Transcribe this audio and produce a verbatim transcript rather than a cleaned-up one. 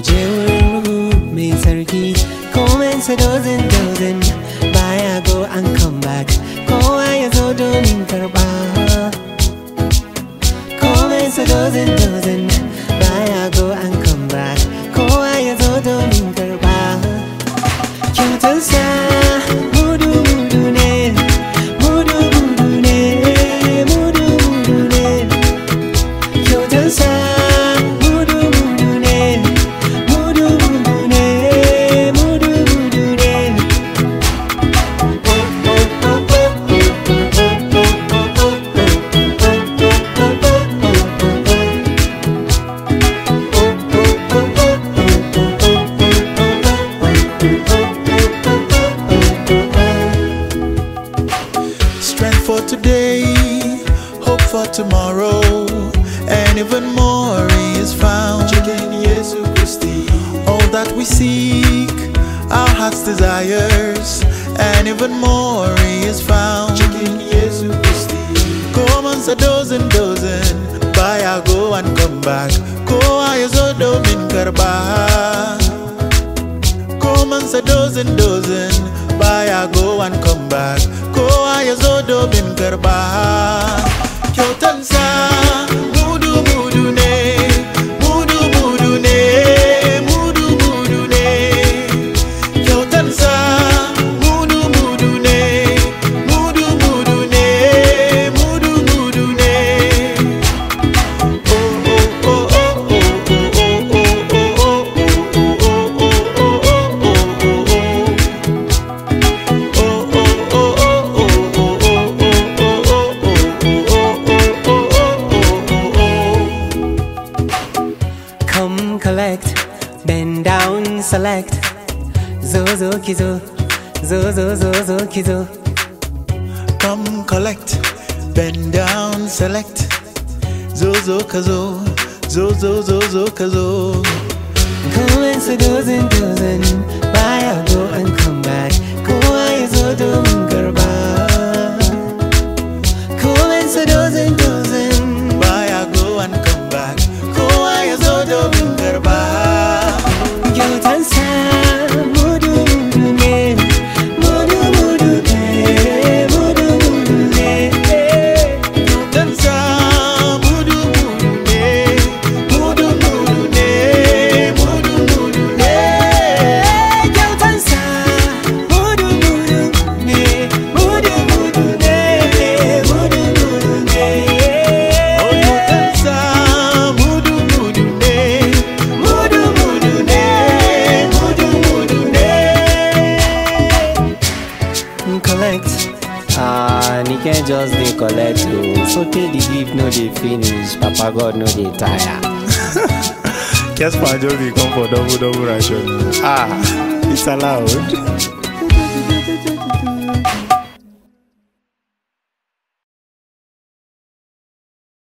je wurin ruhu mai sarki. Komansa dozin dozin baya go and come back. Kowa ya zo domin karba. Komansa dozin dozin baya go and come back. Kowa ya zo domin karba. Kyautarsa mudu mudu ne, mudu mudu ne, mudu mudu ne. Kyautarsa mudu mudu ne, mudu mudu ne, mudu mudu ne. Strength for today, hope for tomorrow, and even more is found in Jesus Christ. All that we seek, our heart's desires, and even more is found in Jesus Christ. Come on, a dozen, dozen, buy a go and come back. Go a zo domin karba. Come on, a dozen, dozen, buy a go and come back. Kowa ya zo domin karba. Kyautansa mudu mudu ne, mudu mudu ne, mudu mudu ne. Kyautansa mudu mudu ne, mudu mudu ne, mudu mudu ne. Oh oh oh oh oh oh oh oh Come collect, bend down, select. Zo zo kizo, zo zo zo zo kizo. Come collect, bend down, select. Zo zo kazo, zo zo zo zo kazo. Komansa dozin dozin baya go and come back. Kowa ya zo domin karba. Komansa dozin dozin Baya go and come back. Kowa ya zo domin karba. kyautansa mudu mudu ne, mudu mudu ne, mudu mudu ne. Kyautansa mudu mudu ne, mudu mudu ne, mudu mudu ne. Kyautansa mudu mudu ne, mudu mudu ne, mudu mudu ne. Oh, kyautansa mudu mudu ne, Mudu mudu ne, mudu mudu ne. Collect. Ah, uh, Nike just dey collect o. So tey the gift no dey finish, Papa God no dey tire. Casper just dey come for double double ration. Ah, it's allowed.